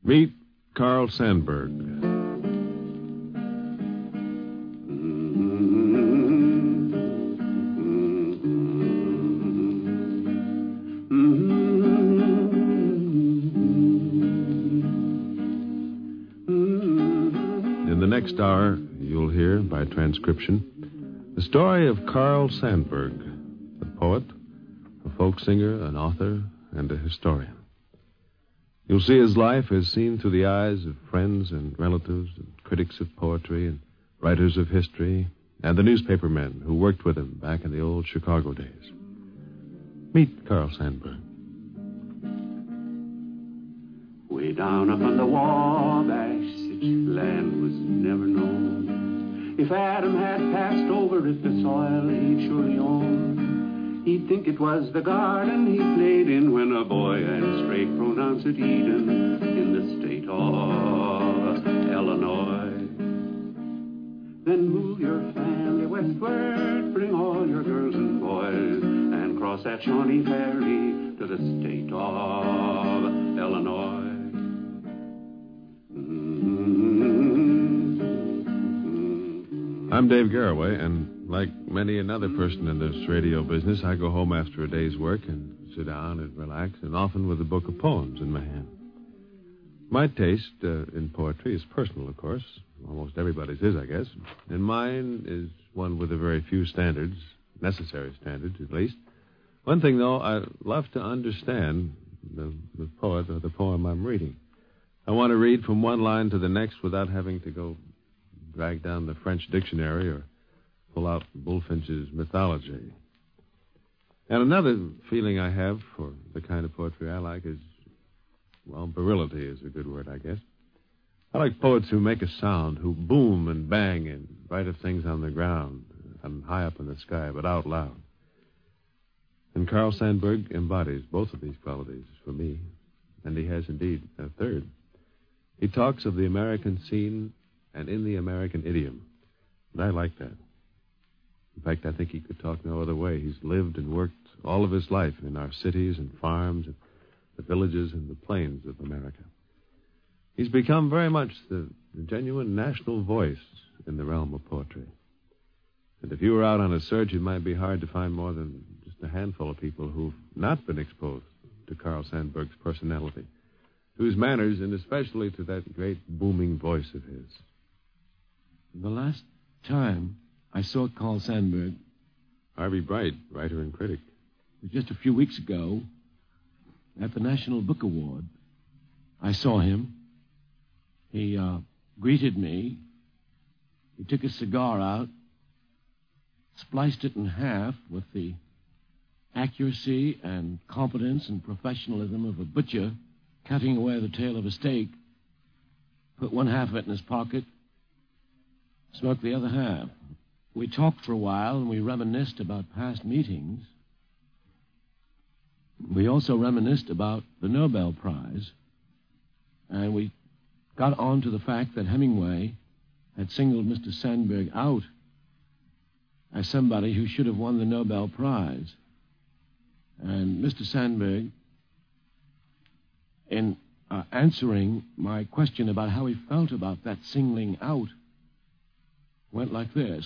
Meet Carl Sandburg. In the next hour, you'll hear, by transcription, the story of Carl Sandburg, a poet, a folk singer, an author, and a historian. You'll see his life as seen through the eyes of friends and relatives and critics of poetry and writers of history and the newspaper men who worked with him back in the old Chicago days. Meet Carl Sandburg. Way down up on the Wabash, such land was never known. If Adam had passed over it, the soil he'd surely own. He'd think it was the garden he played in when a boy and straight pronounce it Eden in the state of Illinois. Then move your family westward, bring all your girls and boys, and cross that Shawnee Ferry to the state of Illinois. I'm Dave Garraway, and like many another person in this radio business, I go home after a day's work and sit down and relax, and often with a book of poems in my hand. My taste in poetry is personal, of course. Almost everybody's is, I guess. And mine is one with a very few standards, necessary standards, at least. One thing, though, I love to understand the poet or the poem I'm reading. I want to read from one line to the next without having to go drag down the French dictionary or pull out Bullfinch's mythology. And another feeling I have for the kind of poetry I like is, well, virility is a good word, I guess. I like poets who make a sound, who boom and bang and write of things on the ground and high up in the sky, but out loud. And Carl Sandburg embodies both of these qualities for me, and he has indeed a third. He talks of the American scene and in the American idiom. And I like that. In fact, I think he could talk no other way. He's lived and worked all of his life in our cities and farms and the villages and the plains of America. He's become very much the genuine national voice in the realm of poetry. And if you were out on a search, it might be hard to find more than just a handful of people who've not been exposed to Carl Sandburg's personality, to his manners, and especially to that great booming voice of his. The last time I saw Carl Sandburg... Harvey Bright, writer and critic. Was just a few weeks ago at the National Book Award. I saw him. He greeted me. He took his cigar out, spliced it in half with the accuracy and competence and professionalism of a butcher cutting away the tail of a steak, put one half of it in his pocket, smoked the other half. We talked for a while, and we reminisced about past meetings. We also reminisced about the Nobel Prize, and we got on to the fact that Hemingway had singled Mr. Sandburg out as somebody who should have won the Nobel Prize. And Mr. Sandburg, in answering my question about how he felt about that singling out, went like this.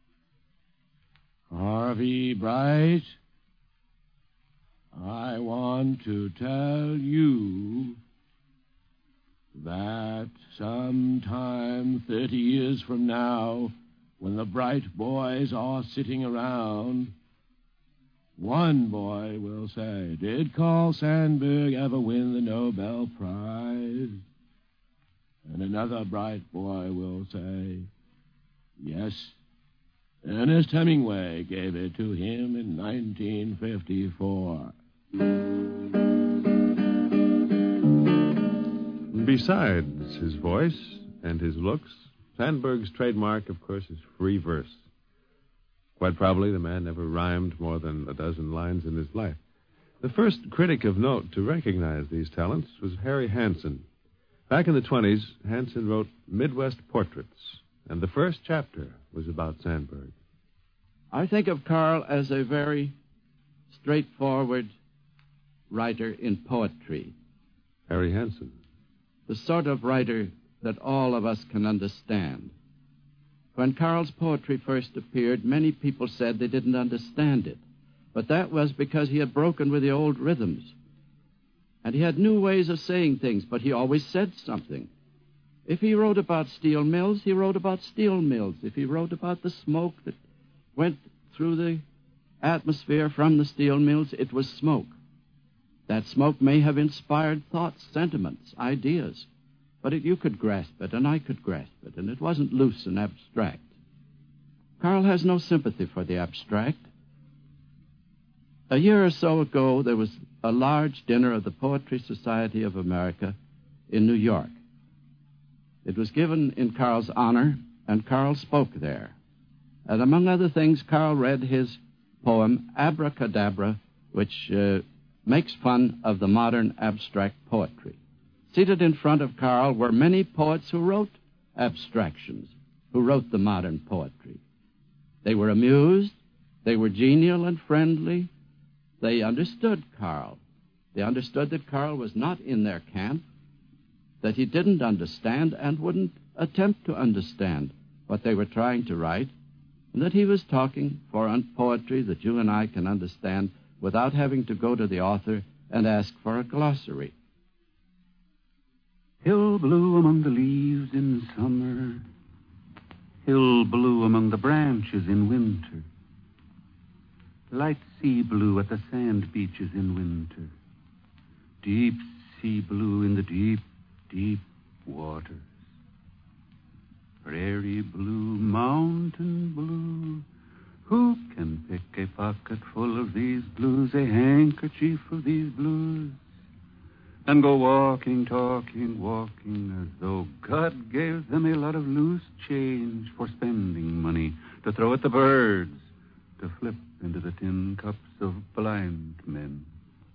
Harvey Bright, I want to tell you that sometime 30 years from now, when the bright boys are sitting around, one boy will say, did Carl Sandburg ever win the Nobel Prize? And another bright boy will say, yes, Ernest Hemingway gave it to him in 1954. Besides his voice and his looks, Sandburg's trademark, of course, is free verse. Quite probably the man never rhymed more than a dozen lines in his life. The first critic of note to recognize these talents was Harry Hansen. Back in the 20s, Hansen wrote Midwest Portraits, and the first chapter was about Sandburg. I think of Carl as a very straightforward writer in poetry. Harry Hansen. the sort of writer that all of us can understand. When Carl's poetry first appeared, many people said they didn't understand it. But that was because he had broken with the old rhythms. And he had new ways of saying things, but he always said something. If he wrote about steel mills, he wrote about steel mills. If he wrote about the smoke that went through the atmosphere from the steel mills, it was smoke. That smoke may have inspired thoughts, sentiments, ideas, but you could grasp it, and I could grasp it, and it wasn't loose and abstract. Carl has no sympathy for the abstract. A year or so ago, there was a large dinner of the Poetry Society of America in New York. It was given in Carl's honor, and Carl spoke there. And among other things, Carl read his poem, Abracadabra, which makes fun of the modern abstract poetry. Seated in front of Carl were many poets who wrote abstractions, who wrote the modern poetry. They were amused, they were genial and friendly. They understood Carl. They understood that Carl was not in their camp, that he didn't understand and wouldn't attempt to understand what they were trying to write, and that he was talking for poetry that you and I can understand without having to go to the author and ask for a glossary. Hill blue among the leaves in summer, hill blue among the branches in winter, light sea blue at the sand beaches in winter, deep sea blue in the deep, deep waters, prairie blue, mountain blue. Who can pick a pocket full of these blues, a handkerchief of these blues, and go walking, talking, walking, as though God gave them a lot of loose change for spending money to throw at the birds, to flip into the tin cups of blind men?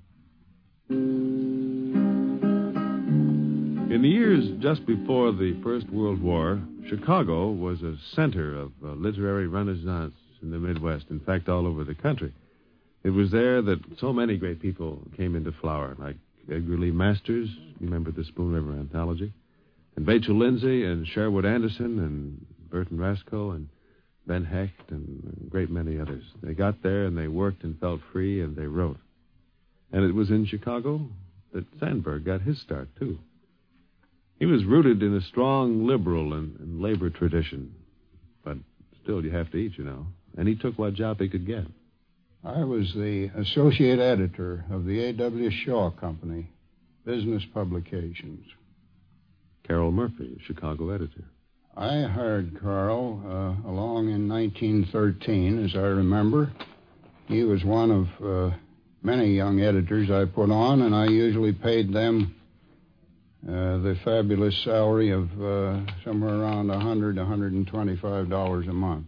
In the years just before the First World War, Chicago was a center of literary renaissance in the Midwest, in fact, all over the country. It was there that so many great people came into flower, like Edgar Lee Masters, you remember the Spoon River Anthology, and Vachel Lindsay, and Sherwood Anderson, and Burton Rasco, and Ben Hecht, and a great many others. They got there, and they worked and felt free, and they wrote. And it was in Chicago that Sandburg got his start, too. He was rooted in a strong liberal and labor tradition, but still you have to eat, you know. And he took what job he could get. I was the associate editor of the A.W. Shaw Company, business publications. Carol Murphy, Chicago editor. I hired Carl along in 1913, as I remember. He was one of many young editors I put on, and I usually paid them the fabulous salary of somewhere around $100 to $125 a month.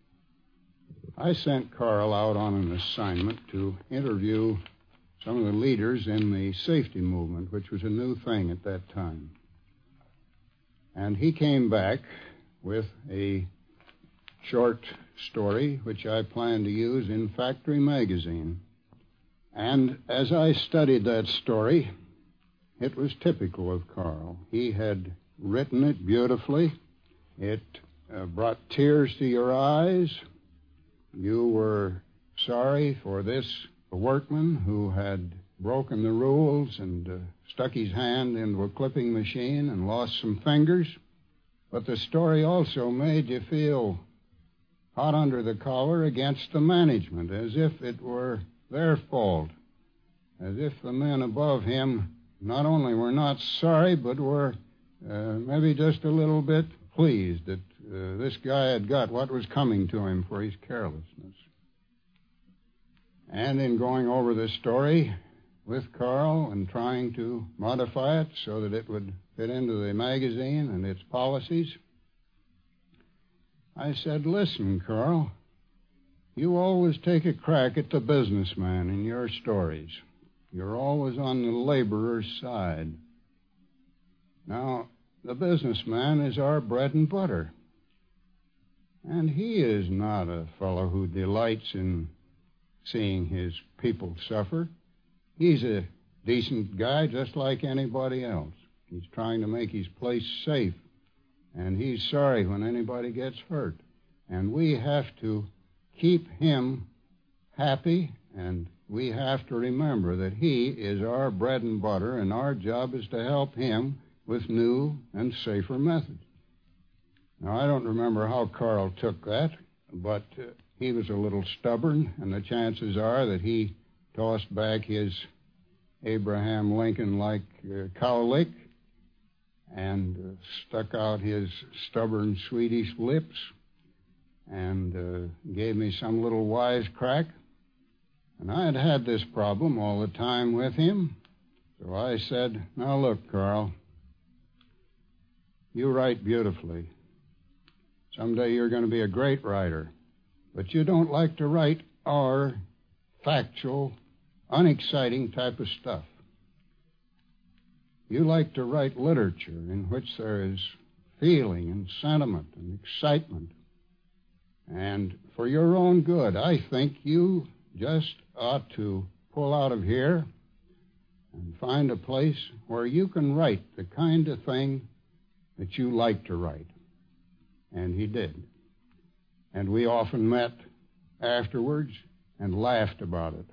I sent Carl out on an assignment to interview some of the leaders in the safety movement, which was a new thing at that time. And he came back with a short story, which I planned to use in Factory Magazine. And as I studied that story, it was typical of Carl. He had written it beautifully. It brought tears to your eyes. You were sorry for this workman who had broken the rules and stuck his hand into a clipping machine and lost some fingers. But the story also made you feel hot under the collar against the management, as if it were their fault, as if the men above him not only were not sorry, but were maybe just a little bit pleased that this guy had got what was coming to him for his carelessness. And in going over this story with Carl and trying to modify it so that it would fit into the magazine and its policies, I said, listen, Carl, you always take a crack at the businessman in your stories. You're always on the laborer's side. Now, the businessman is our bread and butter. And he is not a fellow who delights in seeing his people suffer. He's a decent guy just like anybody else. He's trying to make his place safe. And he's sorry when anybody gets hurt. And we have to keep him happy, and we have to remember that he is our bread and butter, and our job is to help him with new and safer methods. Now, I don't remember how Carl took that, but he was a little stubborn, and the chances are that he tossed back his Abraham Lincoln-like cowlick and stuck out his stubborn Swedish lips and gave me some little wisecrack. And I had had this problem all the time with him. So I said, now look, Carl, you write beautifully. Someday you're going to be a great writer. But you don't like to write our factual, unexciting type of stuff. You like to write literature in which there is feeling and sentiment and excitement. And for your own good, I think you just ought to pull out of here and find a place where you can write the kind of thing that you like to write. And he did. And we often met afterwards and laughed about it.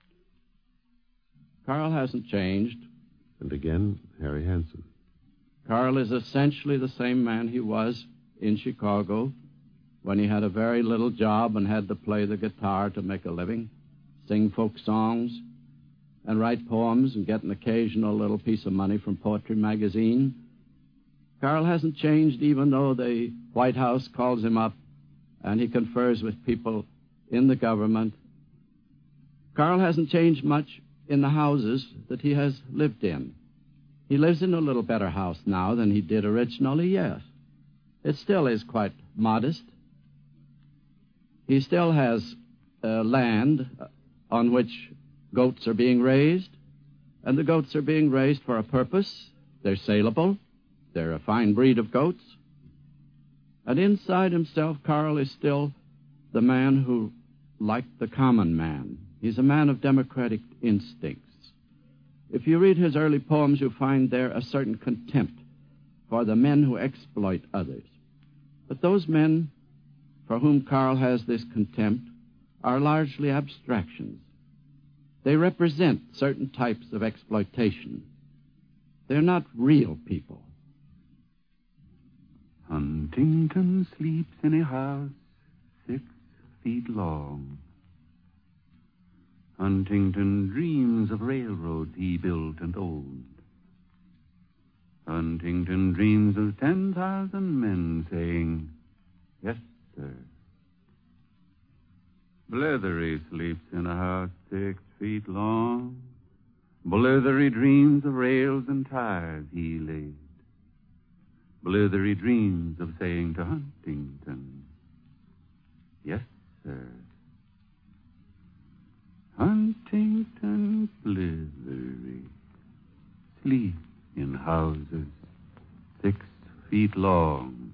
Carl hasn't changed. And again, Harry Hansen. Carl is essentially the same man he was in Chicago when he had a very little job and had to play the guitar to make a living, sing folk songs, and write poems and get an occasional little piece of money from Poetry magazine. Carl hasn't changed, even though the White House calls him up and he confers with people in the government. Carl hasn't changed much in the houses that he has lived in. He lives in a little better house now than he did originally, yes. It still is quite modest. He still has land on which goats are being raised, and the goats are being raised for a purpose. They're saleable. They're a fine breed of goats. And inside himself, Carl is still the man who liked the common man. He's a man of democratic instincts. If you read his early poems, you find there a certain contempt for the men who exploit others. But those men for whom Carl has this contempt are largely abstractions. They represent certain types of exploitation. They're not real people. Huntington sleeps in a house 6 feet long. Huntington dreams of railroads he built and owned. Huntington dreams of 10,000 men saying, yes, sir. Blithery sleeps in a house 6 feet long. Blithery dreams of rails and tires he laid. Blithery dreams of saying to Huntington, yes, sir. Huntington Blithery sleep in houses 6 feet long.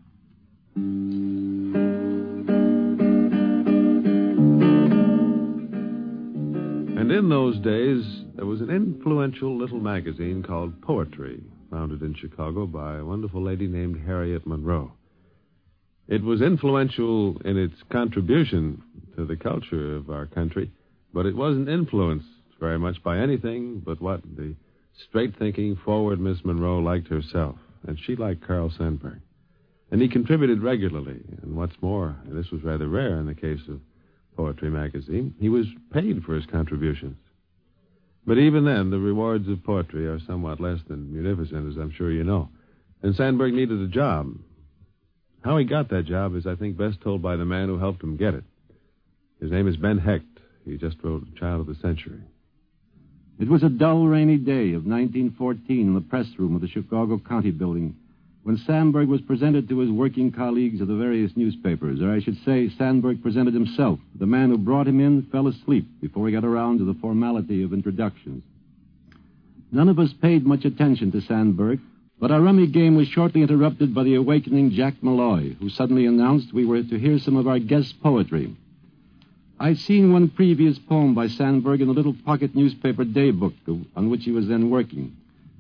And in those days, there was an influential little magazine called Poetry, founded in Chicago by a wonderful lady named Harriet Monroe. It was influential in its contribution to the culture of our country, but it wasn't influenced very much by anything but what the straight-thinking, forward Miss Monroe liked herself, and she liked Carl Sandburg. And he contributed regularly, and what's more, and this was rather rare in the case of Poetry magazine, he was paid for his contributions. But even then, the rewards of poetry are somewhat less than munificent, as I'm sure you know. And Sandburg needed a job. How he got that job is, I think, best told by the man who helped him get it. His name is Ben Hecht. He just wrote Child of the Century. It was a dull, rainy day of 1914 in the press room of the Chicago County Building when Sandburg was presented to his working colleagues of the various newspapers, or I should say Sandburg presented himself. The man who brought him in fell asleep before he got around to the formality of introductions. None of us paid much attention to Sandburg, but our rummy game was shortly interrupted by the awakening Jack Malloy, who suddenly announced we were to hear some of our guest poetry. I'd seen one previous poem by Sandburg in the little pocket newspaper Daybook on which he was then working.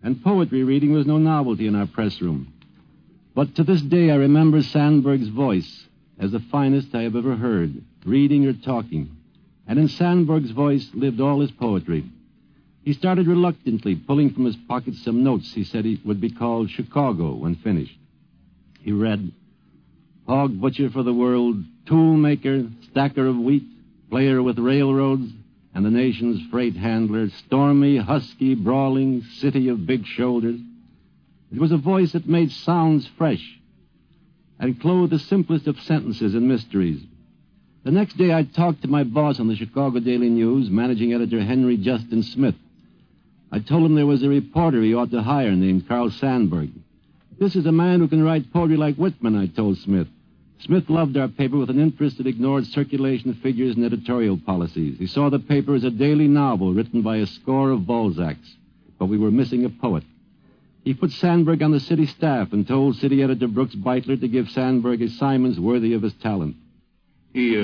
and poetry reading was no novelty in our press room. But to this day I remember Sandburg's voice as the finest I have ever heard, reading or talking. And in Sandburg's voice lived all his poetry. He started reluctantly, pulling from his pocket some notes he said he would be called Chicago when finished. He read, hog butcher for the world, tool maker, stacker of wheat, player with railroads, and the nation's freight handler, stormy, husky, brawling, city of big shoulders. It was a voice that made sounds fresh and clothed the simplest of sentences and mysteries. The next day I talked to my boss on the Chicago Daily News, managing editor Henry Justin Smith. I told him there was a reporter he ought to hire named Carl Sandburg. This is a man who can write poetry like Whitman, I told Smith. Smith loved our paper with an interest that ignored circulation figures and editorial policies. He saw the paper as a daily novel written by a score of Balzacs, but we were missing a poet. He put Sandburg on the city staff and told city editor Brooks Beitler to give Sandburg assignments worthy of his talent. He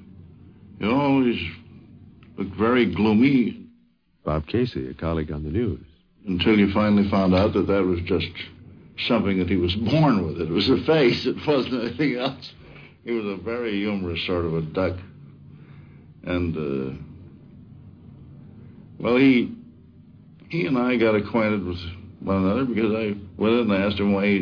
always looked very gloomy. Bob Casey, a colleague on the news. Until you finally found out that was just something that he was born with. It was a face. It wasn't anything else. He was a very humorous sort of a duck. And, well, he and I got acquainted with one another because I went in and asked him why he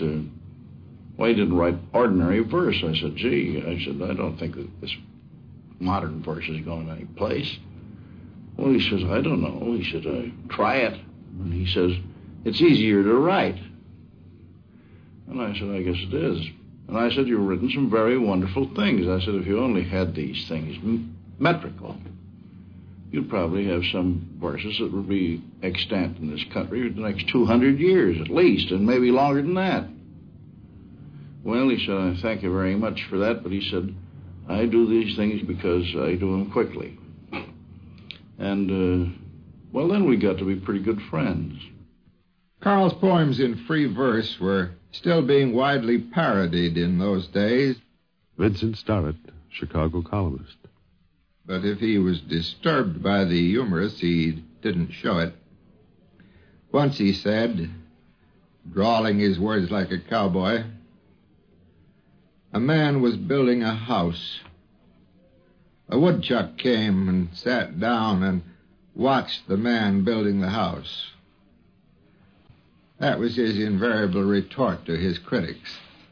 didn't write ordinary verse. I said, I don't think that this modern verse is going any place. Well, he says, I don't know. He said, try it. And he says, it's easier to write. And I said, I guess it is. And I said, you've written some very wonderful things. I said, if you only had these things metrical, you'd probably have some verses that would be extant in this country for the next 200 years at least, and maybe longer than that. Well, he said, I thank you very much for that, but he said, I do these things because I do them quickly. And, well, then we got to be pretty good friends. Carl's poems in free verse were still being widely parodied in those days. Vincent Starrett, Chicago columnist. But if he was disturbed by the humorous, he didn't show it. Once he said, drawling his words like a cowboy, a man was building a house. A woodchuck came and sat down and watched the man building the house. That was his invariable retort to his critics.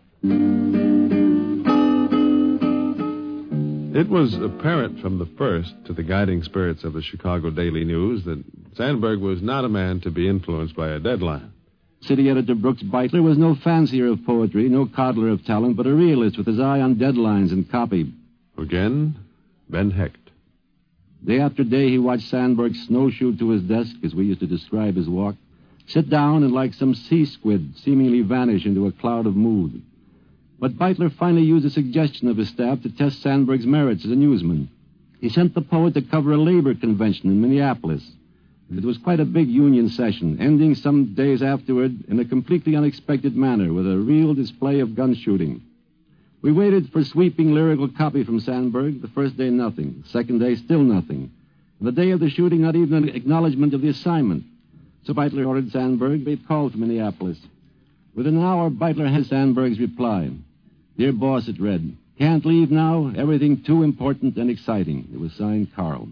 It was apparent from the first to the guiding spirits of the Chicago Daily News that Sandburg was not a man to be influenced by a deadline. City editor Brooks Beitler was no fancier of poetry, no coddler of talent, but a realist with his eye on deadlines and copy. Again, Ben Hecht. Day after day, he watched Sandburg snowshoe to his desk, as we used to describe his walk, sit down and, like some sea squid, seemingly vanish into a cloud of mood. But Beitler finally used a suggestion of his staff to test Sandburg's merits as a newsman. He sent the poet to cover a labor convention in Minneapolis. It was quite a big union session, ending some days afterward in a completely unexpected manner with a real display of gun shooting. We waited for sweeping lyrical copy from Sandburg. The first day, nothing. The second day, still nothing. The day of the shooting, not even an acknowledgement of the assignment. So Beitler ordered Sandburg be called to Minneapolis. Within an hour, Beitler had Sandburg's reply. Dear boss, it read, can't leave now, everything too important and exciting. It was signed Carl.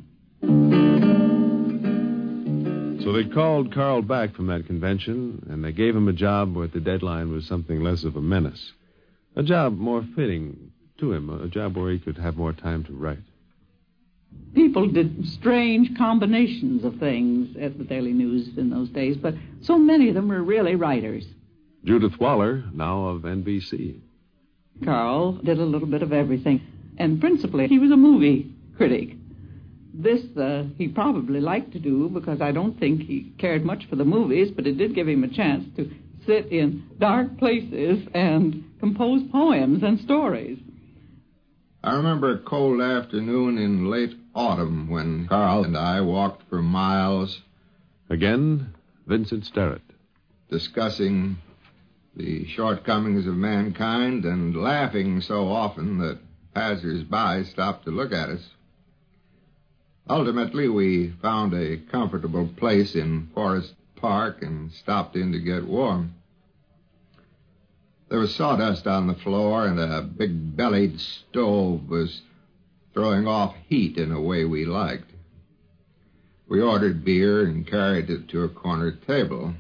So they called Carl back from that convention, and they gave him a job where the deadline was something less of a menace. A job more fitting to him, a job where he could have more time to write. People did strange combinations of things at the Daily News in those days, but so many of them were really writers. Judith Waller, now of NBC. Carl did a little bit of everything, and principally he was a movie critic. This he probably liked to do because I don't think he cared much for the movies, but it did give him a chance to sit in dark places and compose poems and stories. I remember a cold afternoon in late autumn when Carl and I walked for miles. Again, Vincent Starrett. Discussing the shortcomings of mankind and laughing so often that passers-by stopped to look at us. Ultimately, we found a comfortable place in Forest park and stopped in to get warm. There was sawdust on the floor, and a big-bellied stove was throwing off heat in a way we liked. We ordered beer and carried it to a corner table.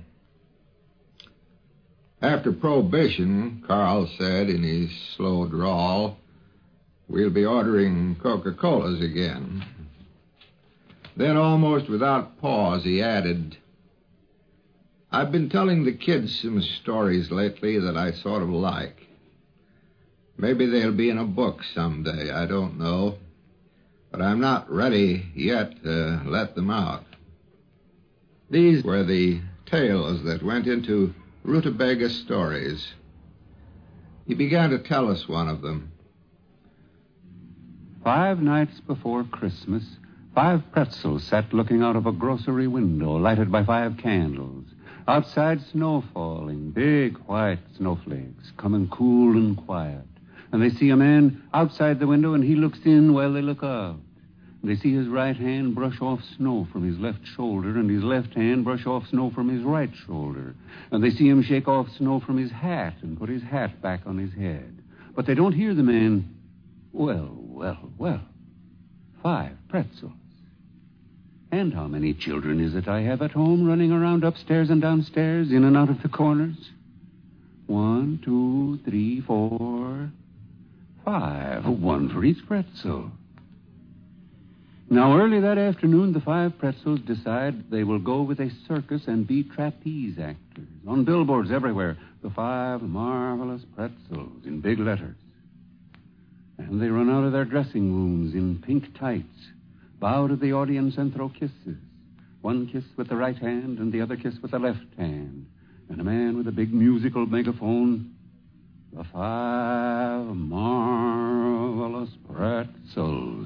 After prohibition, Carl said in his slow drawl, "We'll be ordering Coca-Colas again." Then, almost without pause, he added, "I've been telling the kids some stories lately that I sort of like. Maybe they'll be in a book someday, I don't know. But I'm not ready yet to let them out." These were the tales that went into Rutabaga Stories. He began to tell us one of them. 5 nights before Christmas, 5 pretzels sat looking out of a grocery window lighted by 5 candles. Outside, snow falling, big white snowflakes, coming cool and quiet. And they see a man outside the window, and he looks in while they look out. And they see his right hand brush off snow from his left shoulder, and his left hand brush off snow from his right shoulder. And they see him shake off snow from his hat and put his hat back on his head. But they don't hear the man, well, 5 pretzels. And how many children is it I have at home running around upstairs and downstairs, in and out of the corners? 1, 2, 3, 4, 5. 1 for each pretzel. Now, early that afternoon, the 5 pretzels decide they will go with a circus and be trapeze actors. On billboards everywhere, the 5 marvelous pretzels in big letters. And they run out of their dressing rooms in pink tights, bow to the audience and throw kisses. 1 kiss with the right hand and the other kiss with the left hand. And a man with a big musical megaphone, the 5 marvelous pretzels.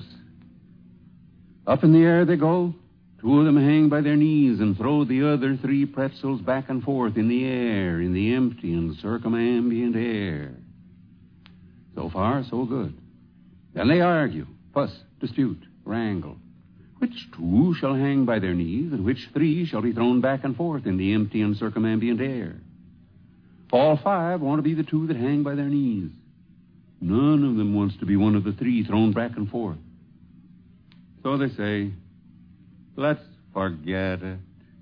Up in the air they go. 2 of them hang by their knees and throw the other 3 pretzels back and forth in the air, in the empty and circumambient air. So far, so good. Then they argue, fuss, dispute, wrangle. Which 2 shall hang by their knees, and which 3 shall be thrown back and forth in the empty and circumambient air? All 5 want to be the 2 that hang by their knees. None of them wants to be one of the 3 thrown back and forth. So they say, let's forget it.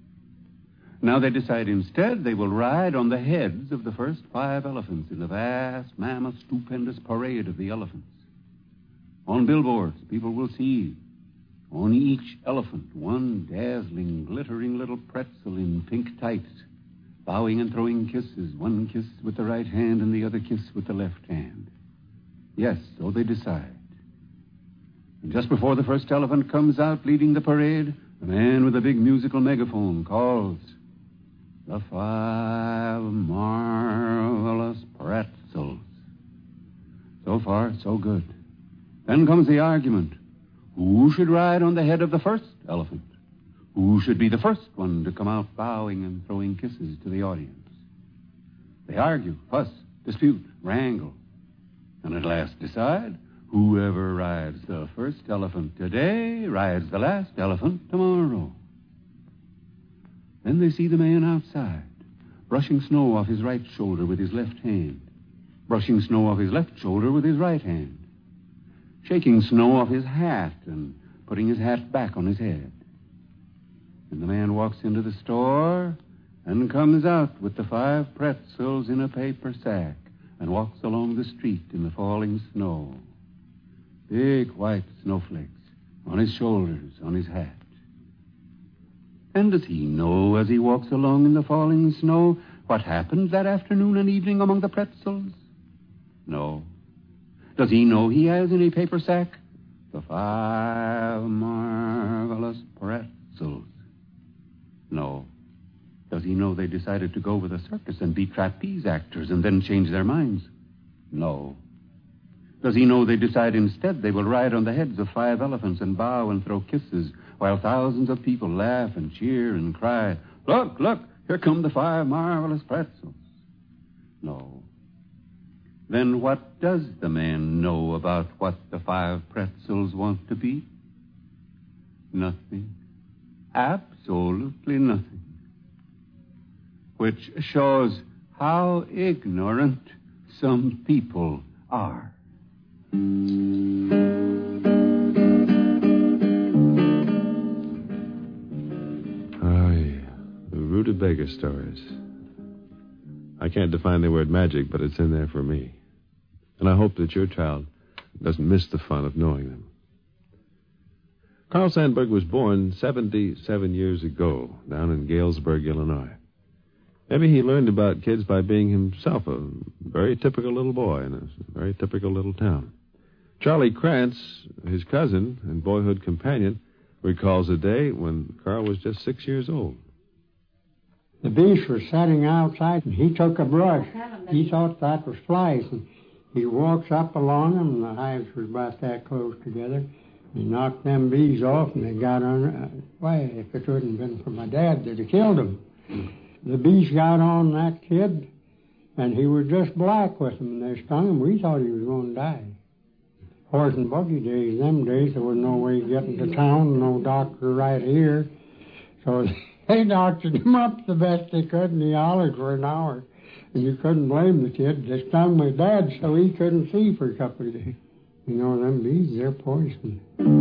Now they decide instead they will ride on the heads of the first 5 elephants in the vast, mammoth, stupendous parade of the elephants. On billboards, people will see on each elephant 1 dazzling, glittering little pretzel in pink tights, bowing and throwing kisses, 1 kiss with the right hand and the other kiss with the left hand. Yes, so they decide. And just before the first elephant comes out leading the parade, the man with a big musical megaphone calls, the 5 marvelous pretzels. So far, so good. Then comes the argument. Who should ride on the head of the first elephant? Who should be the first one to come out bowing and throwing kisses to the audience? They argue, fuss, dispute, wrangle, and at last decide whoever rides the first elephant today rides the last elephant tomorrow. Then they see the man outside, brushing snow off his right shoulder with his left hand, brushing snow off his left shoulder with his right hand, shaking snow off his hat and putting his hat back on his head. And the man walks into the store and comes out with the 5 pretzels in a paper sack and walks along the street in the falling snow. Big white snowflakes on his shoulders, on his hat. And does he know as he walks along in the falling snow what happens that afternoon and evening among the pretzels? No. Does he know he has in a paper sack the 5 marvelous pretzels? No. Does he know they decided to go with a circus and be trapeze actors and then change their minds? No. Does he know they decide instead they will ride on the heads of 5 elephants and bow and throw kisses while thousands of people laugh and cheer and cry, look, look, here come the 5 marvelous pretzels? No. Then what does the man know about what the 5 pretzels want to be? Nothing. Absolutely nothing. which shows how ignorant some people are. Rutabaga stories. I can't define the word magic, but it's in there for me. And I hope that your child doesn't miss the fun of knowing them. Carl Sandburg was born 77 years ago down in Galesburg, Illinois. Maybe he learned about kids by being himself a very typical little boy in a very typical little town. Charlie Krantz, his cousin and boyhood companion, recalls a day when Carl was just 6 years old. The bees were sitting outside, and he took a brush. He thought that was flies. And he walks up along them, and the hives were about that close together. He knocked them bees off, and they got on. Why, if it wouldn't have been for my dad, they'd have killed him. The bees got on that kid, and he was just black with them, and they stung him. We thought he was going to die. Horse and buggy days, them days, there was no way getting to town, no doctor right here. So they doctored him up the best they could, and he hollered for an hour. And you couldn't blame the kid. They stung my dad so he couldn't see for a couple of days. You know, them bees, they're poison.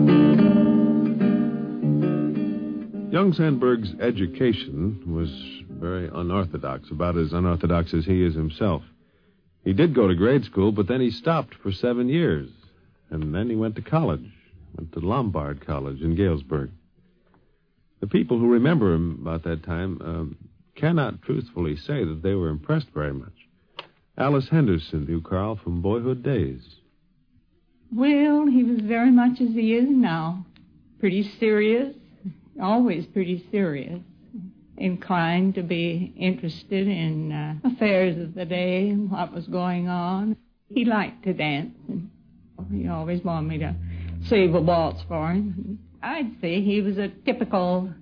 Young Sandburg's education was very unorthodox, about as unorthodox as he is himself. He did go to grade school, but then he stopped for 7 years. And then he went to college, went to Lombard College in Galesburg. The people who remember him about that time cannot truthfully say that they were impressed very much. Alice Henderson knew Carl from boyhood days. Well, he was very much as he is now. Pretty serious, always pretty serious. Inclined to be interested in affairs of the day and what was going on. He liked to dance, and he always wanted me to save a waltz for him. I'd say he was a typical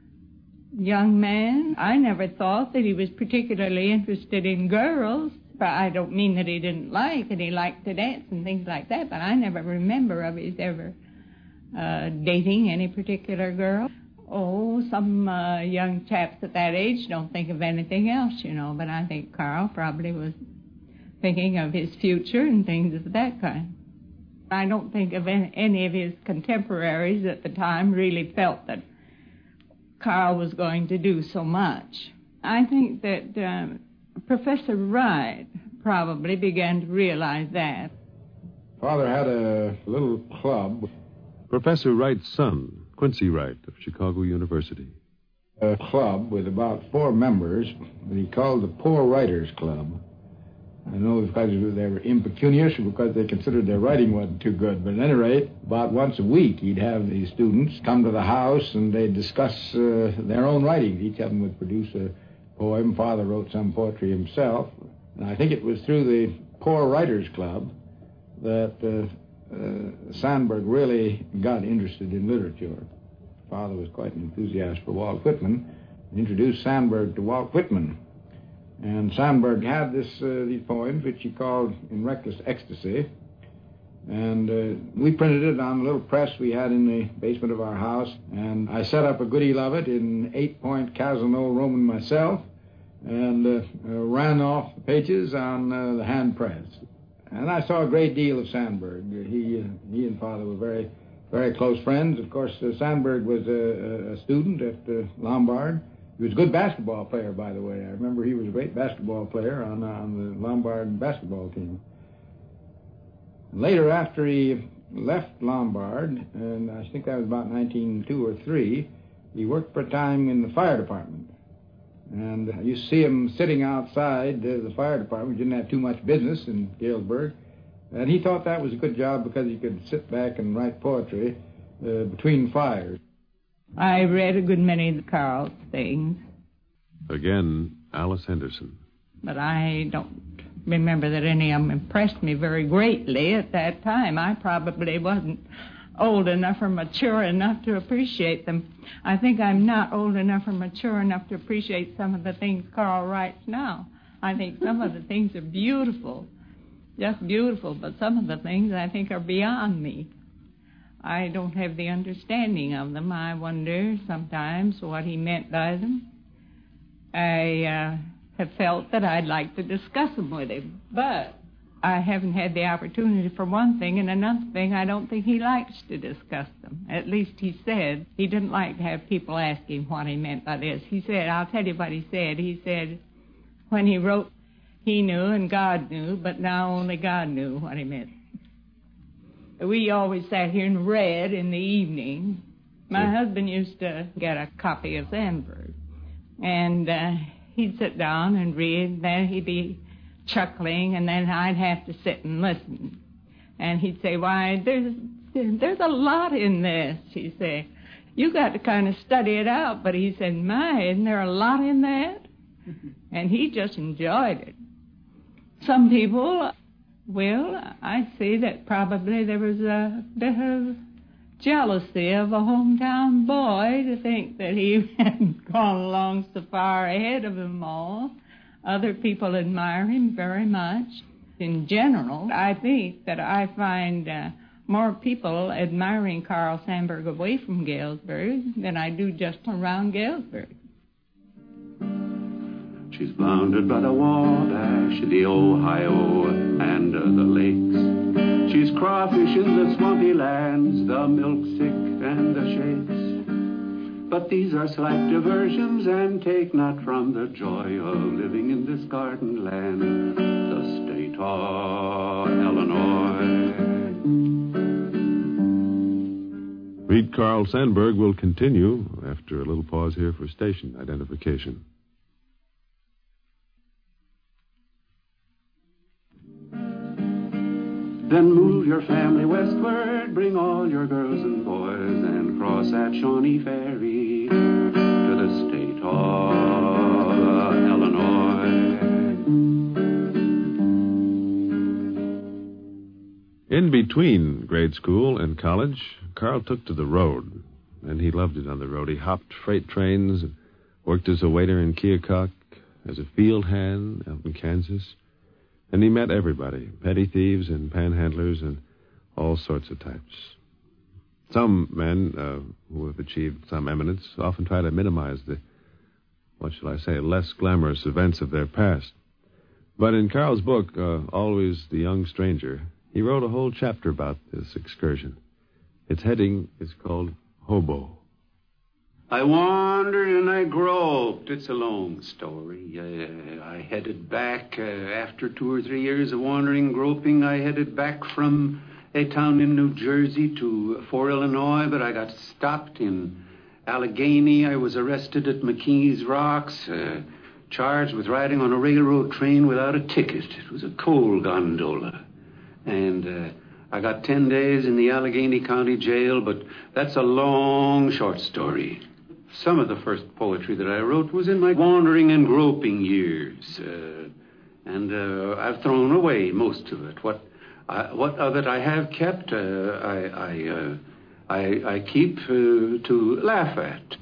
young man. I never thought that he was particularly interested in girls. But I don't mean that he didn't like it. He liked to dance and things like that, but I never remember of his ever dating any particular girl. Oh, some young chaps at that age don't think of anything else, you know, but I think Carl probably was thinking of his future and things of that kind. I don't think of any of his contemporaries at the time really felt that Carl was going to do so much. I think that Professor Wright probably began to realize that. Father had a little club. Professor Wright's son, Quincy Wright of Chicago University. A club with about 4 members that he called the Poor Writers Club. I don't know if because they were impecunious or because they considered their writing wasn't too good. But at any rate, about once a week, he'd have these students come to the house and they'd discuss their own writing. Each of them would produce a poem. Father wrote some poetry himself. And I think it was through the Poor Writers Club that Sandburg really got interested in literature. Father was quite an enthusiast for Walt Whitman. He introduced Sandburg to Walt Whitman. And Sandburg had these poems, which he called In Reckless Ecstasy. And we printed it on a little press we had in the basement of our house. And I set up a good deal of it in 8-point Casino Roman myself and ran off the pages on the hand press. And I saw a great deal of Sandburg. He and Father were very, very close friends. Of course, Sandburg was a student at Lombard. He was a good basketball player, by the way. I remember he was a great basketball player on the Lombard basketball team. Later, after he left Lombard, and I think that was about 1902 or 3, he worked for a time in the fire department. And you see him sitting outside the fire department. He didn't have too much business in Galesburg. And he thought that was a good job because he could sit back and write poetry between fires. I read a good many of Carl's things. Again, Alice Henderson. But I don't remember that any of them impressed me very greatly at that time. I probably wasn't old enough or mature enough to appreciate them. I think I'm not old enough or mature enough to appreciate some of the things Carl writes now. I think some of the things are beautiful, just beautiful, but some of the things I think are beyond me. I don't have the understanding of them. I wonder sometimes what he meant by them. I have felt that I'd like to discuss them with him. But I haven't had the opportunity for one thing, and another thing, I don't think he likes to discuss them. At least he said he didn't like to have people ask him what he meant by this. He said, I'll tell you what he said. He said when he wrote, he knew and God knew, but now only God knew what he meant. We always sat here and read in the evening. My husband used to get a copy of Sandburg, and he'd sit down and read, then he'd be chuckling, and then I'd have to sit and listen. And he'd say, why, there's a lot in this, he said. You got to kind of study it out. But he said, my, isn't there a lot in that? And he just enjoyed it. Some people, well, I see that probably there was a bit of jealousy of a hometown boy to think that he had gone along so far ahead of them all. Other people admire him very much. In general, I think that I find more people admiring Carl Sandburg away from Galesburg than I do just around Galesburg. She's bounded by the Wabash, the Ohio, and the lakes. She's crawfish in the swampy lands, the milk-sick and the shakes. But these are slight diversions, and take not from the joy of living in this garden land, the state of Illinois. Read Carl Sandburg will continue after a little pause here for station identification. Then move your family westward, bring all your girls and boys, and cross at Shawnee Ferry to the state of Illinois. In between grade school and college, Carl took to the road, and he loved it on the road. He hopped freight trains, worked as a waiter in Keokuk, as a field hand out in Kansas. And he met everybody, petty thieves and panhandlers and all sorts of types. Some men who have achieved some eminence often try to minimize the, what shall I say, less glamorous events of their past. But in Carl's book, Always the Young Stranger, he wrote a whole chapter about this excursion. Its heading is called Hobo. I wandered and I groped. It's a long story. I headed back after 2 or 3 years of wandering and groping. I headed back from a town in New Jersey to Fort Illinois, but I got stopped in Allegheny. I was arrested at McKee's Rocks, charged with riding on a railroad train without a ticket. It was a coal gondola. And I got 10 days in the Allegheny County Jail, but that's a long, short story. Some of the first poetry that I wrote was in my wandering and groping years, and I've thrown away most of it. What of it I have kept, I keep to laugh at.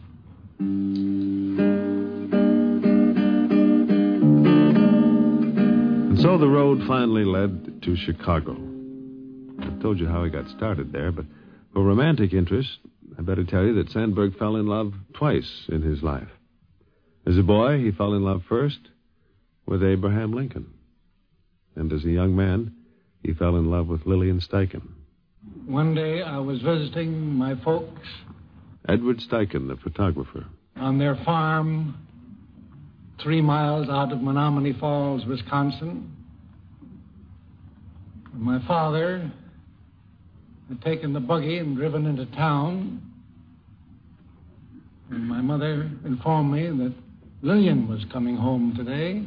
And so the road finally led to Chicago. I told you how he got started there, but for romantic interest, I better tell you that Sandburg fell in love twice in his life. As a boy, he fell in love first with Abraham Lincoln. And as a young man, he fell in love with Lillian Steichen. One day I was visiting my folks. Edward Steichen, the photographer. On their farm, 3 miles out of Menominee Falls, Wisconsin. My father had taken the buggy and driven into town. And my mother informed me that Lillian was coming home today.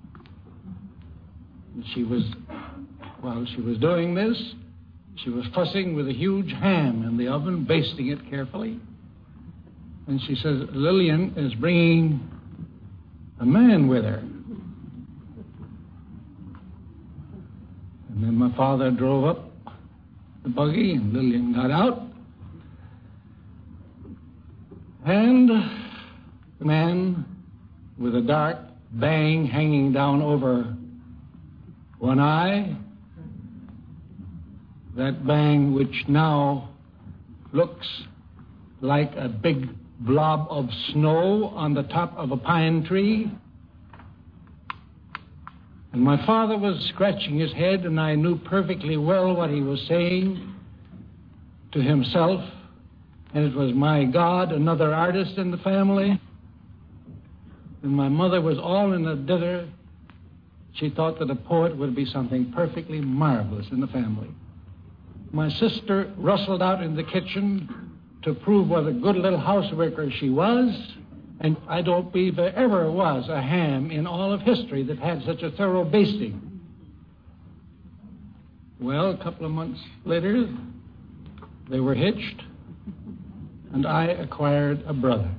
And while she was doing this, she was fussing with a huge ham in the oven, basting it carefully. And she says, Lillian is bringing a man with her. And then my father drove up the buggy, and Lillian got out. And the man with a dark bang hanging down over one eye, that bang which now looks like a big blob of snow on the top of a pine tree. And my father was scratching his head, and I knew perfectly well what he was saying to himself. And it was, my God, another artist in the family. And my mother was all in a dither. She thought that a poet would be something perfectly marvelous in the family. My sister rustled out in the kitchen to prove what a good little houseworker she was. And I don't believe there ever was a ham in all of history that had such a thorough basting. Well, a couple of months later, they were hitched, and I acquired a brother.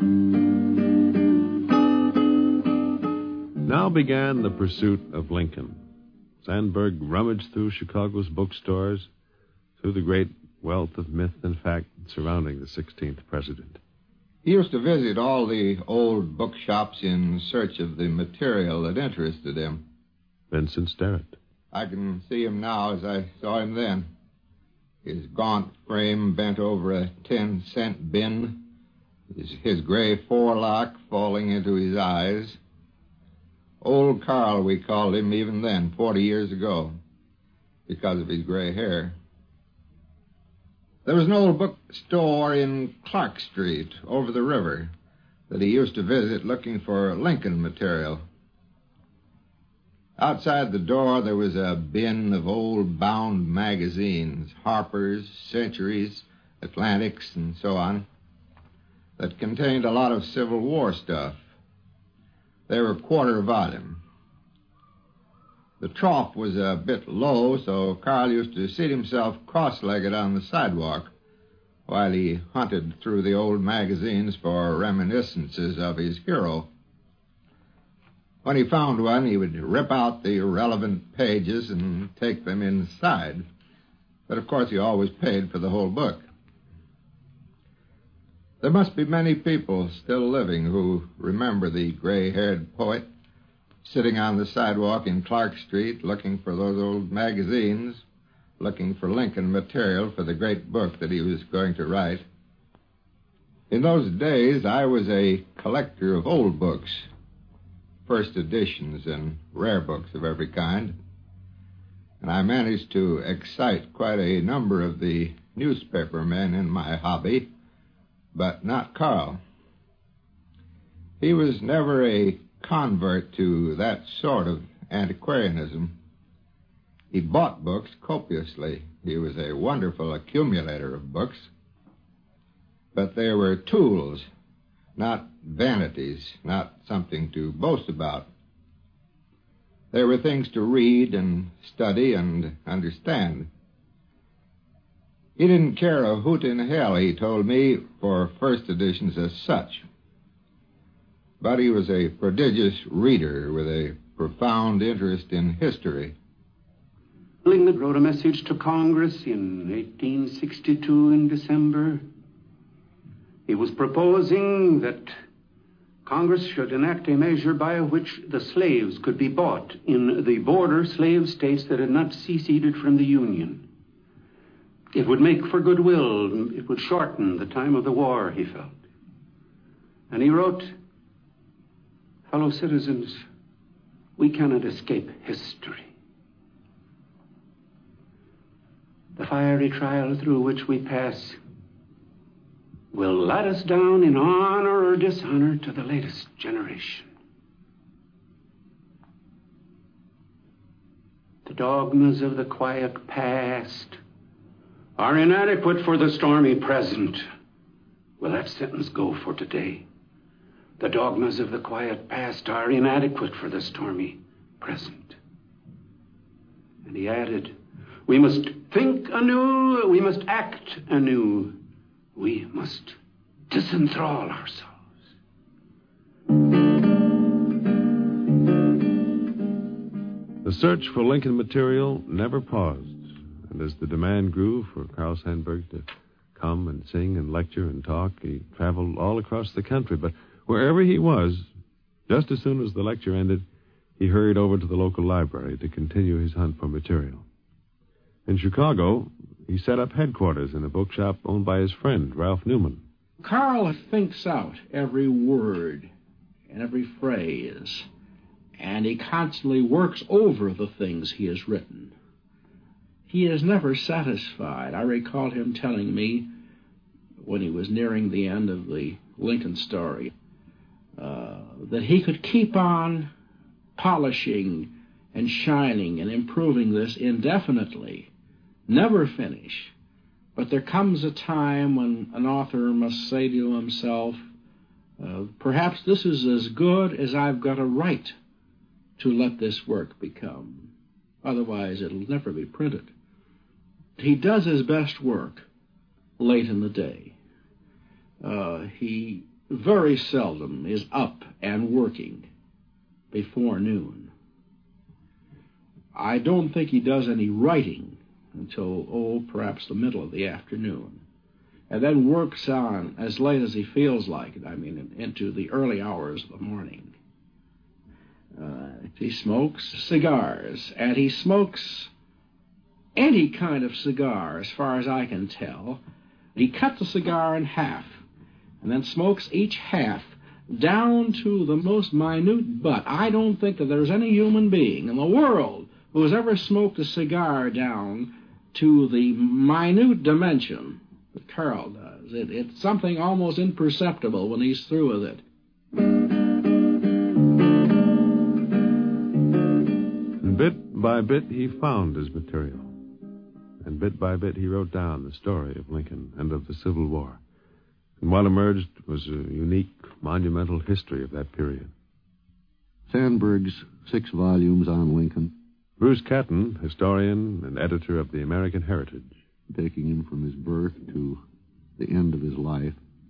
Now began the pursuit of Lincoln. Sandburg rummaged through Chicago's bookstores, through the great wealth of myth and fact surrounding the 16th president. He used to visit all the old bookshops in search of the material that interested him. Vincent Sterrett. I can see him now as I saw him then. His gaunt frame bent over a 10-cent bin, his gray forelock falling into his eyes. Old Carl, we called him even then, 40 years ago, because of his gray hair. There was an old bookstore in Clark Street over the river that he used to visit looking for Lincoln material. Outside the door there was a bin of old bound magazines, Harper's, Century's, Atlantic's, and so on, that contained a lot of Civil War stuff. They were quarter volume. The trough was a bit low, so Carl used to seat himself cross-legged on the sidewalk while he hunted through the old magazines for reminiscences of his hero. When he found one, he would rip out the relevant pages and take them inside. But, of course, he always paid for the whole book. There must be many people still living who remember the gray-haired poet sitting on the sidewalk in Clark Street looking for those old magazines, looking for Lincoln material for the great book that he was going to write. In those days, I was a collector of old books, first editions and rare books of every kind, and I managed to excite quite a number of the newspaper men in my hobby, but not Carl. He was never a convert to that sort of antiquarianism. He bought books copiously. He was a wonderful accumulator of books. But they were tools, not vanities, not something to boast about. They were things to read and study and understand. He didn't care a hoot in hell, he told me, for first editions as such. But he was a prodigious reader with a profound interest in history. Lincoln wrote a message to Congress in 1862 in December. He was proposing that Congress should enact a measure by which the slaves could be bought in the border slave states that had not seceded from the Union. It would make for goodwill. It would shorten the time of the war, he felt. And he wrote, "Fellow citizens, we cannot escape history. The fiery trial through which we pass will let us down in honor or dishonor to the latest generation. The dogmas of the quiet past are inadequate for the stormy present." Will that sentence go for today? The dogmas of the quiet past are inadequate for the stormy present. And he added, we must think anew, we must act anew, we must disenthrall ourselves. The search for Lincoln material never paused, and as the demand grew for Carl Sandburg to come and sing and lecture and talk, he traveled all across the country. But wherever he was, just as soon as the lecture ended, he hurried over to the local library to continue his hunt for material. In Chicago, he set up headquarters in a bookshop owned by his friend, Ralph Newman. Carl thinks out every word and every phrase, and he constantly works over the things he has written. He is never satisfied. I recall him telling me when he was nearing the end of the Lincoln story that he could keep on polishing and shining and improving this indefinitely, never finish. But there comes a time when an author must say to himself, perhaps this is as good as I've got a right to let this work become. Otherwise, it'll never be printed. He does his best work late in the day. He very seldom is up and working before noon. I don't think he does any writing until, perhaps the middle of the afternoon, and then works on as late as he feels like it, into the early hours of the morning. He smokes cigars, and he smokes any kind of cigar, as far as I can tell. He cuts the cigar in half, and then smokes each half down to the most minute butt. I don't think that there's any human being in the world who has ever smoked a cigar down to the minute dimension that Carl does. It's something almost imperceptible when he's through with it. And bit by bit, he found his material. And bit by bit, he wrote down the story of Lincoln and of the Civil War. And what emerged was a unique, monumental history of that period. Sandburg's 6 volumes on Lincoln. Bruce Catton, historian and editor of the American Heritage. Taking him from his birth to the end of his life.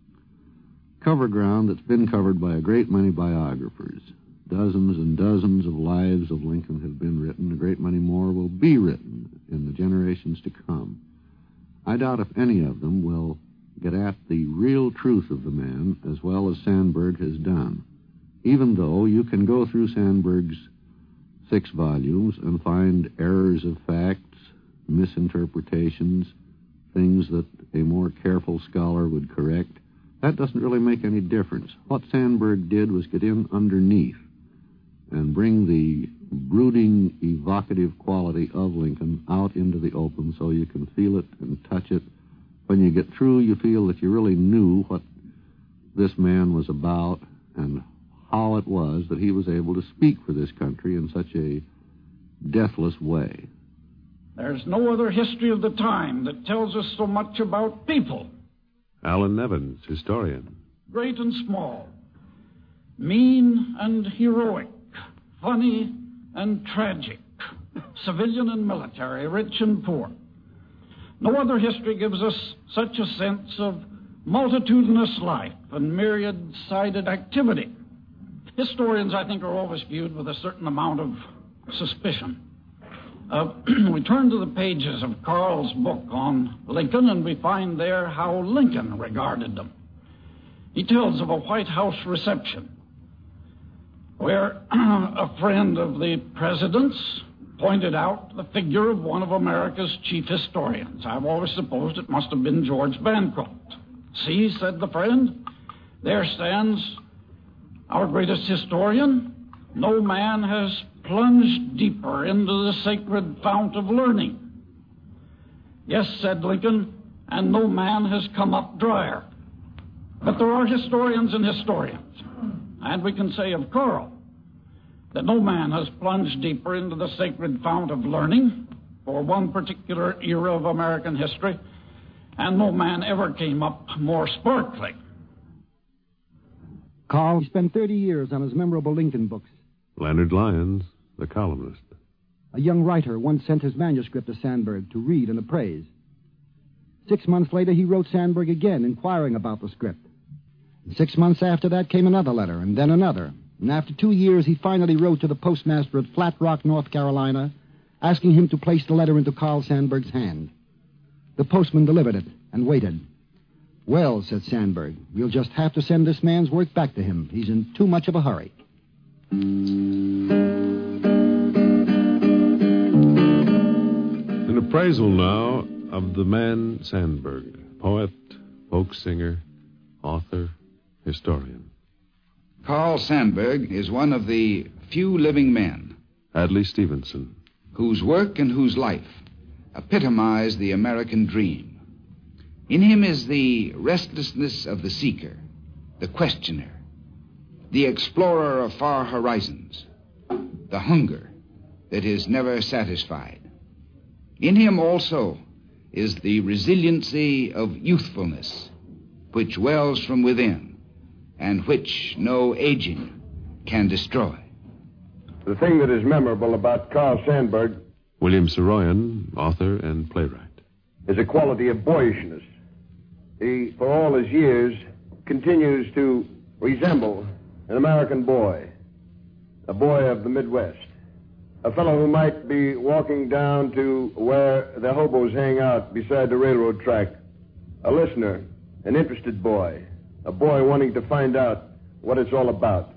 Cover ground that's been covered by a great many biographers. Dozens and dozens of lives of Lincoln have been written. A great many more will be written in the generations to come. I doubt if any of them will get at the real truth of the man as well as Sandburg has done, even though you can go through Sandburg's 6 volumes and find errors of facts, misinterpretations, things that a more careful scholar would correct. That doesn't really make any difference. What Sandburg did was get in underneath and bring the brooding, evocative quality of Lincoln out into the open so you can feel it and touch it. When you get through, you feel that you really knew what this man was about and how it was that he was able to speak for this country in such a deathless way. There's no other history of the time that tells us so much about people. Alan Nevins, historian. Great and small, mean and heroic, funny and tragic, civilian and military, rich and poor. No other history gives us such a sense of multitudinous life and myriad-sided activity. Historians, I think, are always viewed with a certain amount of suspicion. We turn to the pages of Carl's book on Lincoln, and we find there how Lincoln regarded them. He tells of a White House reception where a friend of the president's pointed out the figure of one of America's chief historians. I've always supposed it must have been George Bancroft. See, said the friend, there stands our greatest historian. No man has plunged deeper into the sacred fount of learning. Yes, said Lincoln, and no man has come up drier. But there are historians and historians. And we can say of Carl that no man has plunged deeper into the sacred fount of learning for one particular era of American history, and no man ever came up more sparkling. Carl spent 30 years on his memorable Lincoln books. Leonard Lyons, the columnist. A young writer once sent his manuscript to Sandburg to read and appraise. 6 months later, he wrote Sandburg again, inquiring about the script. 6 months after that came another letter, and then another. And after 2 years, he finally wrote to the postmaster at Flat Rock, North Carolina, asking him to place the letter into Carl Sandburg's hand. The postman delivered it and waited. Well, said Sandburg, we'll just have to send this man's work back to him. He's in too much of a hurry. An appraisal now of the man Sandburg, poet, folk singer, author, historian. Carl Sandburg is one of the few living men. Adlai Stevenson. Whose work and whose life epitomize the American dream. In him is the restlessness of the seeker, the questioner, the explorer of far horizons, the hunger that is never satisfied. In him also is the resiliency of youthfulness, which wells from within and which no aging can destroy. The thing that is memorable about Carl Sandburg, William Saroyan, author and playwright, is a quality of boyishness. He, for all his years, continues to resemble an American boy, a boy of the Midwest, a fellow who might be walking down to where the hobos hang out beside the railroad track, a listener, an interested boy, a boy wanting to find out what it's all about.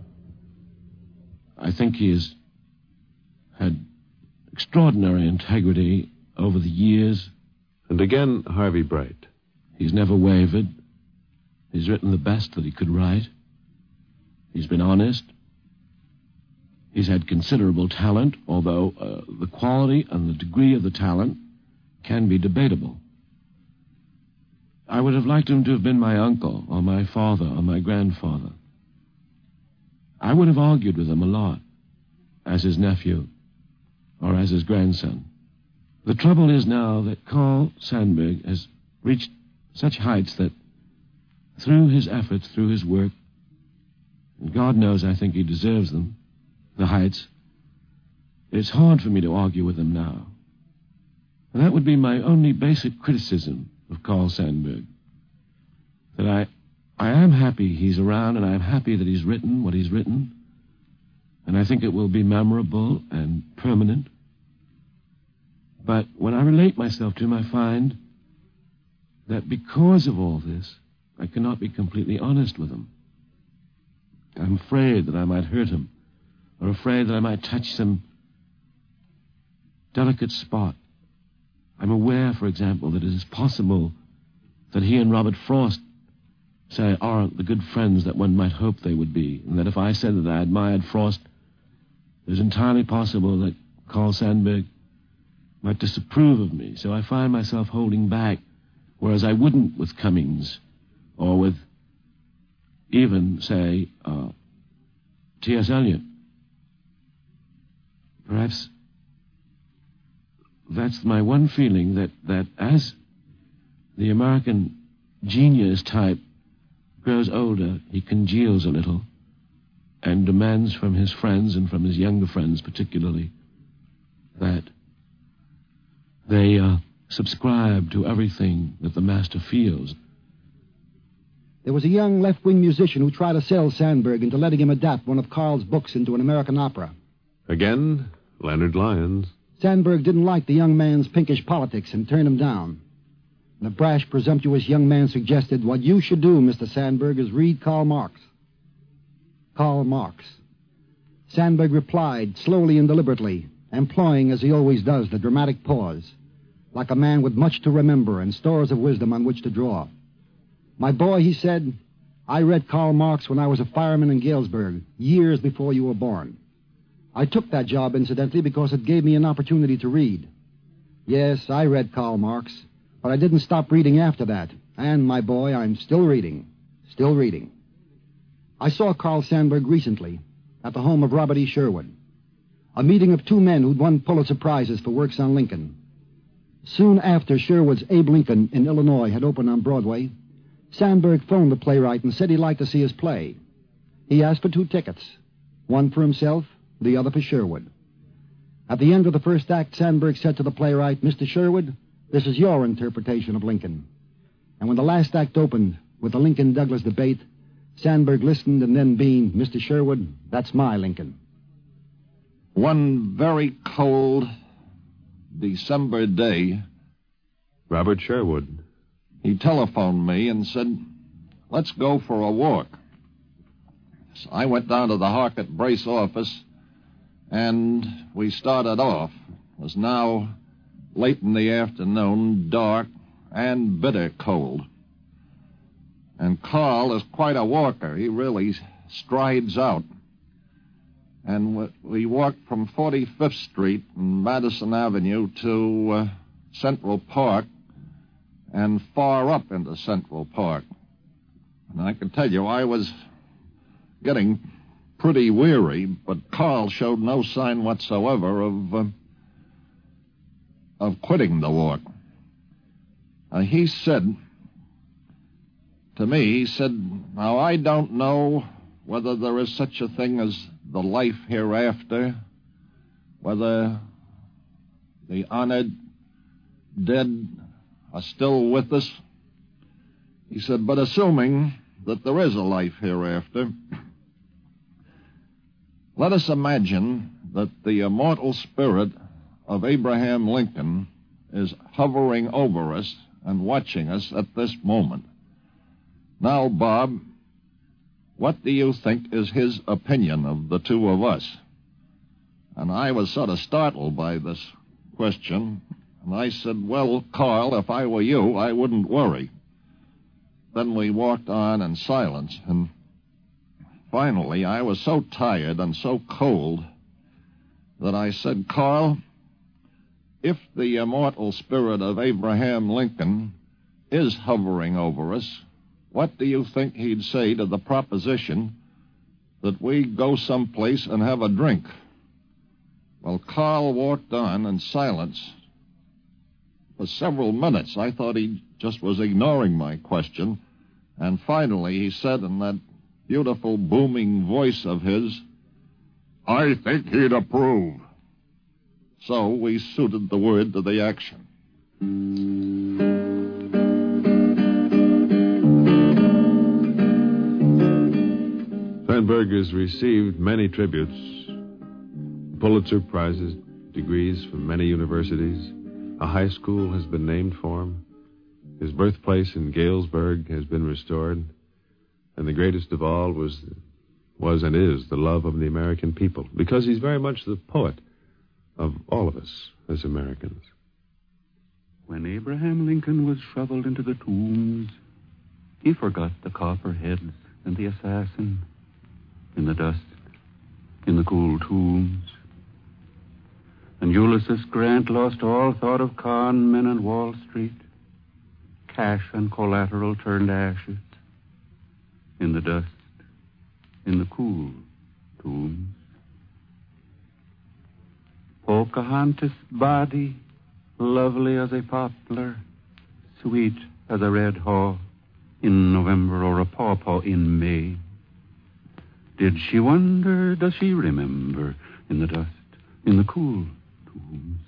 I think he has had extraordinary integrity over the years. And again, Harvey Bright. He's never wavered. He's written the best that he could write. He's been honest. He's had considerable talent, although the quality and the degree of the talent can be debatable. I would have liked him to have been my uncle or my father or my grandfather. I would have argued with him a lot as his nephew or as his grandson. The trouble is now that Carl Sandburg has reached such heights that through his efforts, through his work, and God knows I think he deserves them, the heights, it's hard for me to argue with him now. And that would be my only basic criticism of Carl Sandburg. That I am happy he's around, and I am happy that he's written what he's written, and I think it will be memorable and permanent. But when I relate myself to him, I find that because of all this, I cannot be completely honest with him. I'm afraid that I might hurt him, or afraid that I might touch some delicate spot. I'm aware, for example, that it is possible that he and Robert Frost, say, aren't the good friends that one might hope they would be, and that if I said that I admired Frost, it is entirely possible that Carl Sandburg might disapprove of me. So I find myself holding back, whereas I wouldn't with Cummings, or with even, say, T.S. Eliot. Perhaps that's my one feeling, that as the American genius type grows older, he congeals a little and demands from his friends, and from his younger friends particularly, that they subscribe to everything that the master feels. There was a young left-wing musician who tried to sell Sandburg into letting him adapt one of Carl's books into an American opera. Again, Leonard Lyons. Sandburg didn't like the young man's pinkish politics and turned him down. The brash, presumptuous young man suggested, "What you should do, Mr. Sandburg, is read Karl Marx." Karl Marx. Sandburg replied, slowly and deliberately, employing, as he always does, the dramatic pause, like a man with much to remember and stores of wisdom on which to draw. "My boy," he said, "I read Karl Marx when I was a fireman in Galesburg, years before you were born. I took that job, incidentally, because it gave me an opportunity to read. Yes, I read Karl Marx, but I didn't stop reading after that. And, my boy, I'm still reading. Still reading." I saw Carl Sandburg recently at the home of Robert E. Sherwood, a meeting of two men who'd won Pulitzer Prizes for works on Lincoln. Soon after Sherwood's Abe Lincoln in Illinois had opened on Broadway, Sandburg phoned the playwright and said he'd like to see his play. He asked for 2 tickets, one for himself, the other for Sherwood. At the end of the first act, Sandburg said to the playwright, "Mr. Sherwood, this is your interpretation of Lincoln." And when the last act opened with the Lincoln-Douglas debate, Sandburg listened and then beamed, "Mr. Sherwood, that's my Lincoln." One very cold December day, Robert Sherwood. He telephoned me and said, "Let's go for a walk." So I went down to the Harcourt Brace office, and we started off. It was now late in the afternoon, dark and bitter cold. And Carl is quite a walker. He really strides out. And we walked from 45th Street and Madison Avenue to Central Park and far up into Central Park. And I can tell you, I was getting pretty weary, but Carl showed no sign whatsoever of quitting the walk. He said to me, now, I don't know whether there is such a thing as the life hereafter, whether the honored dead are still with us. He said, but assuming that there is a life hereafter, let us imagine that the immortal spirit of Abraham Lincoln is hovering over us and watching us at this moment. Now, Bob, what do you think is his opinion of the two of us? And I was sort of startled by this question, and I said, well, Carl, if I were you, I wouldn't worry. Then we walked on in silence, and finally I was so tired and so cold that I said, Carl, if the immortal spirit of Abraham Lincoln is hovering over us, what do you think he'd say to the proposition that we go someplace and have a drink? Well, Carl walked on in silence for several minutes. I thought he just was ignoring my question. And finally he said in that beautiful booming voice of his, I think he'd approve. So we suited the word to the action. Sandberg has received many tributes, Pulitzer Prizes, degrees from many universities. A high school has been named for him. His birthplace in Galesburg has been restored. And the greatest of all was and is the love of the American people, because he's very much the poet of all of us as Americans. When Abraham Lincoln was shoveled into the tombs, he forgot the copperheads and the assassin. In the dust, in the cool tombs. And Ulysses Grant lost all thought of con men and Wall Street. Cash and collateral turned ashes. In the dust, in the cool tombs. Pocahontas' body, lovely as a poplar, sweet as a red haw in November or a pawpaw in May. Did she wonder, does she remember, in the dust, in the cool tombs?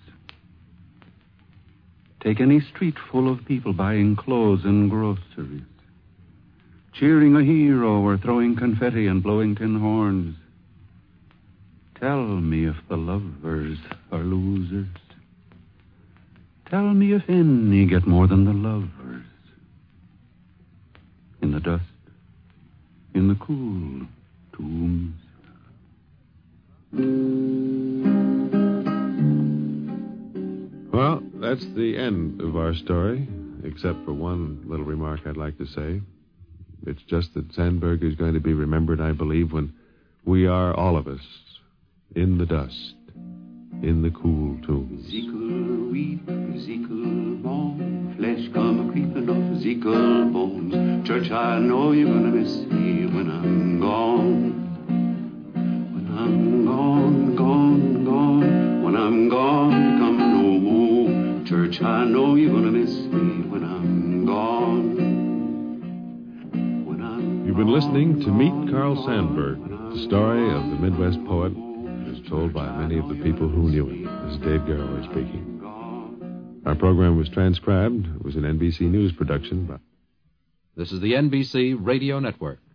Take any street full of people buying clothes and groceries, cheering a hero or throwing confetti and blowing tin horns. Tell me if the lovers are losers. Tell me if any get more than the lovers. In the dust, in the cool tombs. Well, that's the end of our story, except for one little remark I'd like to say. It's just that Sandberg is going to be remembered, I believe, when we are, all of us, in the dust, in the cool tombs. Ezekiel weep, Ezekiel mourn, flesh come a-creeping off Ezekiel bones. Church, I know you're gonna miss me when I'm gone. When I'm gone, gone, gone. When I'm gone, you come no more. Church, I know you're gonna miss me when I'm gone. You've been listening to Meet Carl Sandburg, the story of the Midwest poet as told by many of the people who knew him. This is Dave Garroway speaking. Our program was transcribed. It was an NBC News production. This is the NBC Radio Network.